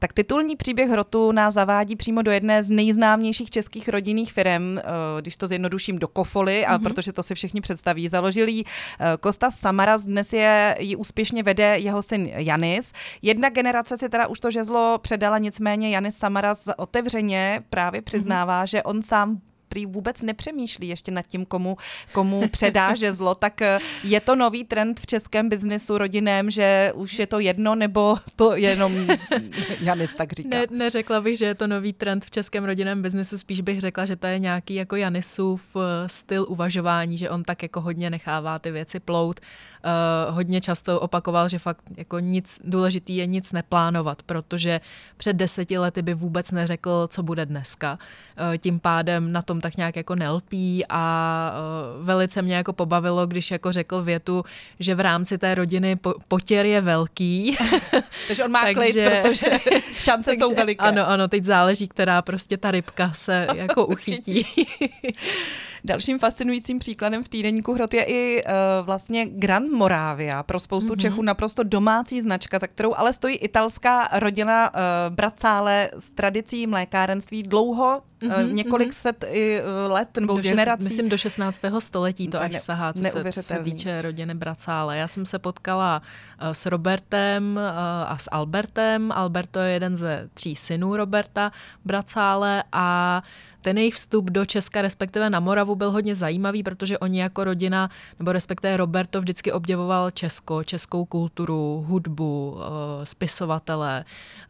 Tak titulní příběh Hrotu nás zavádí přímo do jedné z nejznámějších českých rodinných firem, když to zjednoduším, do Kofoly, a protože to si všichni představí. Založil ji Kostas Samaras, dnes ji úspěšně vede jeho syn Janis. Jedna generace si teda už to žezlo předala, nicméně Janis Samaras otevřeně právě přiznává, že on sám prý vůbec nepřemýšlí ještě nad tím, komu předá žezlo, tak je to nový trend v českém biznesu rodinném, že už je to jedno, nebo to jenom Janis tak říká? Neřekla bych, že je to nový trend v českém rodinném biznesu, spíš bych řekla, že to je nějaký jako Janisův styl uvažování, že on tak jako hodně nechává ty věci plout. Hodně často opakoval, že fakt jako nic důležitý je nic neplánovat, protože před 10 lety by vůbec neřekl, co bude dneska. Tím pádem na tom tak nějak jako nelpí a velice mě jako pobavilo, když jako řekl větu, že v rámci té rodiny potěr je velký. Takže on má klid, protože šance jsou veliké. Ano, teď záleží, která prostě ta rybka se jako uchytí. Dalším fascinujícím příkladem v týdeníku Hrot je i vlastně Grand Moravia, pro spoustu Čechů naprosto domácí značka, za kterou ale stojí italská rodina Bracále s tradicí mlékárenství dlouho, několik set let nebo generací. Myslím do 16. století to až sahá, co se týče rodiny Bracále. Já jsem se potkala s Robertem a s Albertem. Alberto je jeden ze 3 synů Roberta Bracále a ten jejich vstup do Česka, respektive na Moravu, byl hodně zajímavý, protože oni jako rodina, nebo respektive Roberto vždycky obdivoval českou kulturu, hudbu, spisovatele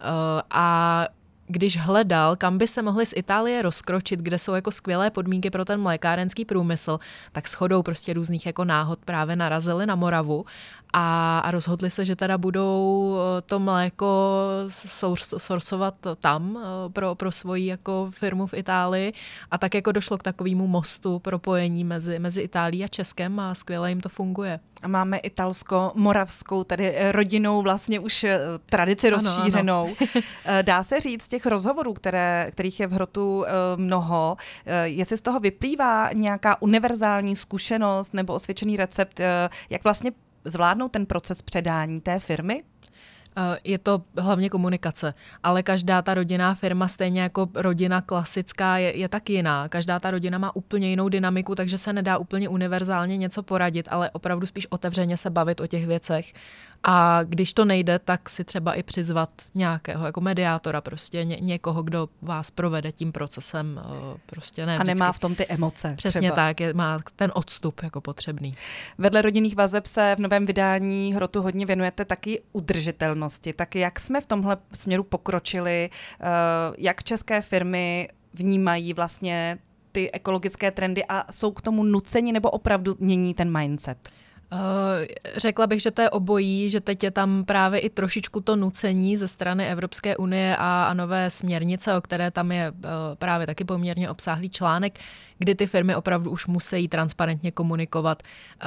a když hledal, kam by se mohli z Itálie rozkročit, kde jsou jako skvělé podmínky pro ten mlékárenský průmysl, tak shodou prostě různých jako náhod právě narazili na Moravu a rozhodli se, že teda budou to mléko sourcovat tam pro svoji jako firmu v Itálii a tak jako došlo k takovému mostu propojení mezi Itálií a Českem a skvěle jim to funguje. A máme italsko-moravskou, tady rodinou vlastně už tradici rozšířenou. Ano. Dá se říct z těch rozhovorů, kterých je v Hrotu mnoho, jestli z toho vyplývá nějaká univerzální zkušenost nebo osvědčený recept, jak vlastně zvládnout ten proces předání té firmy? Je to hlavně komunikace, ale každá ta rodinná firma, stejně jako rodina klasická, je tak jiná. Každá ta rodina má úplně jinou dynamiku, takže se nedá úplně univerzálně něco poradit, ale opravdu spíš otevřeně se bavit o těch věcech. A když to nejde, tak si třeba i přizvat nějakého jako mediátora, prostě někoho, kdo vás provede tím procesem. Prostě ne, a nemá v tom ty emoce. Přesně třeba. Tak, má ten odstup jako potřebný. Vedle rodinných vazeb se v novém vydání Hrotu hodně věnujete taky udržitelnosti. Tak jak jsme v tomhle směru pokročili, jak české firmy vnímají vlastně ty ekologické trendy a jsou k tomu nuceni nebo opravdu mění ten mindset? Řekla bych, že to je obojí, že teď je tam právě i trošičku to nucení ze strany Evropské unie a nové směrnice, o které tam je právě taky poměrně obsáhlý článek, kdy ty firmy opravdu už musí transparentně komunikovat,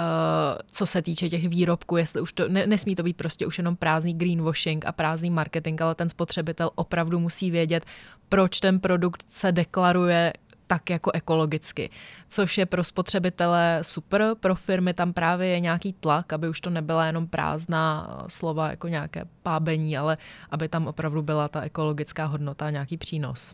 co se týče těch výrobků, jestli už to nesmí to být prostě už jenom prázdný greenwashing a prázdný marketing, ale ten spotřebitel opravdu musí vědět, proč ten produkt se deklaruje tak jako ekologicky, což je pro spotřebitele super, pro firmy tam právě je nějaký tlak, aby už to nebyla jenom prázdná slova jako nějaké pábení, ale aby tam opravdu byla ta ekologická hodnota, nějaký přínos.